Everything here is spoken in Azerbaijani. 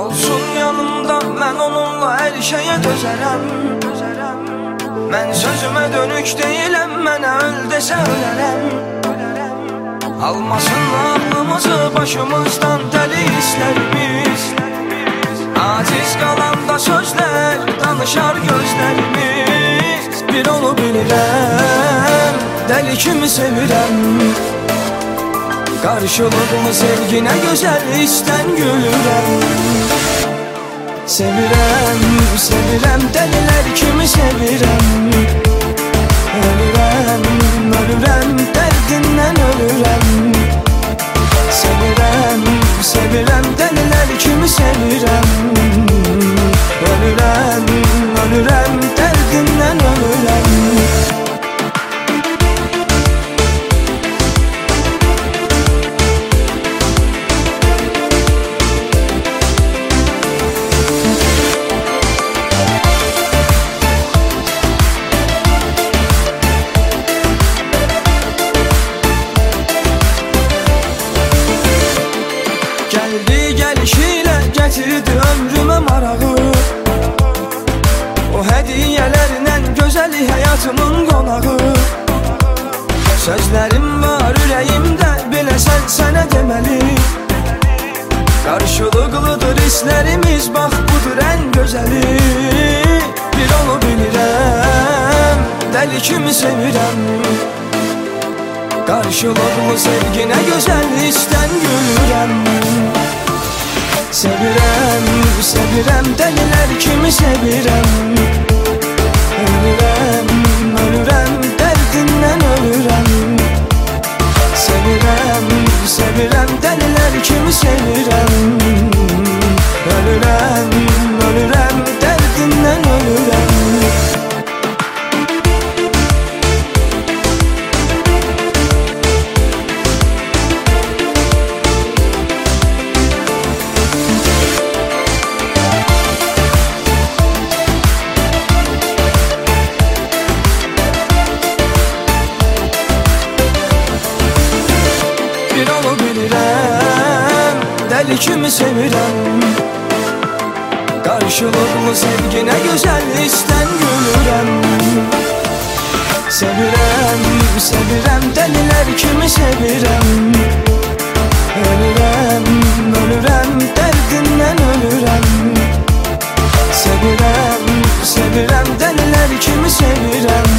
Olsun yanımda, mən onunla hər şeyə dözərəm. Mən sözümə dönük deyiləm, mənə öl desə ölərəm. Almasın aklımızı başımızdan dəli hislərimiz. Aciz qalanda sözlər danışar gözlərimiz. Bir onu bilirəm, dəli kimi sevirəm. Qarşılıqlı sevginə gözəl istən gülürəm. Sevirəm, sevirəm, dəlilər kimi sevirəm. Ölürəm, ölürəm, dərdindən ölürəm. Sevirəm, sevirəm, dəlilər kimi sevirəm. Ölürəm, ölürəm, dərdindən ölürəm. Gəldi gəlişilə gətirdi ömrümə marağı. O hədiyyələrlə gözəli həyatımın qonağı. Sözlərim var ürəyimdə, biləsən sənə deməli. Qarşılıqlıdır hisslərimiz, bax budur ən gözəli. Bir onu bilirəm, dəli kimi sevirəm. Qarşılıqlı sevginə gözəl istən gülürəm. Sevirəm, sevirəm, dəlilər kimi sevirəm. Ölürəm, ölürəm, dərdindən ölürəm. Sevirəm, sevirəm, dəlilər kimi sevirəm. Ölürəm, ölürəm, dərdindən ölürəm. Bir onu bilirəm, dəli kimi sevirəm. Qarşılıqlı sevginə gözəl istən gülürəm. Sevirəm, sevirəm, dəlilər kimi sevirəm. Ölürəm, ölürəm, dərdindən ölürəm. Sevirəm, sevirəm, dəlilər kimi sevirəm.